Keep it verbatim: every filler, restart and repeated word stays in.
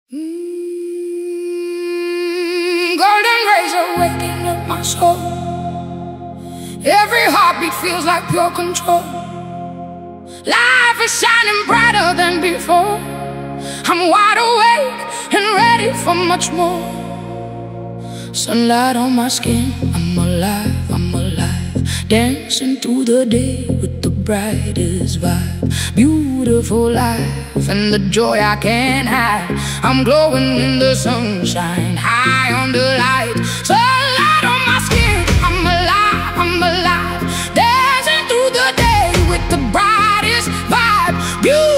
Mm, golden rays are waking up my soul. Every heartbeat feels like pure control. Life is shining brighter than before. I'm wide awake and ready for much more. Sunlight on my skin, I'm alive, I'm alive. Dancing through the day with the brightest vibe. Beautiful life and the joy I can't hide. I'm glowing in the sunshine, high on the light. Sunlight on my skin, I'm alive, I'm alive. Dancing through the day with the brightest vibe. Beautiful